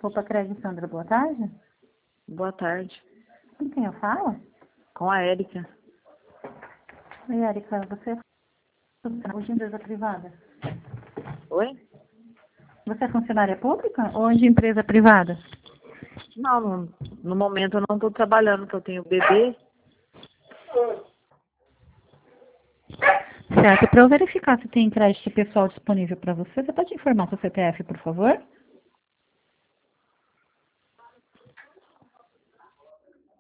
Copa Crédito Sandra, boa tarde. Boa tarde. Com quem eu falo? Com a Érica. Oi, Érica, você é funcionária de empresa privada? Oi? Você é funcionária pública ou de empresa privada? Não, no momento eu não estou trabalhando, porque eu tenho bebê. Certo, para eu verificar se tem crédito pessoal disponível para você, você pode informar seu CPF, por favor?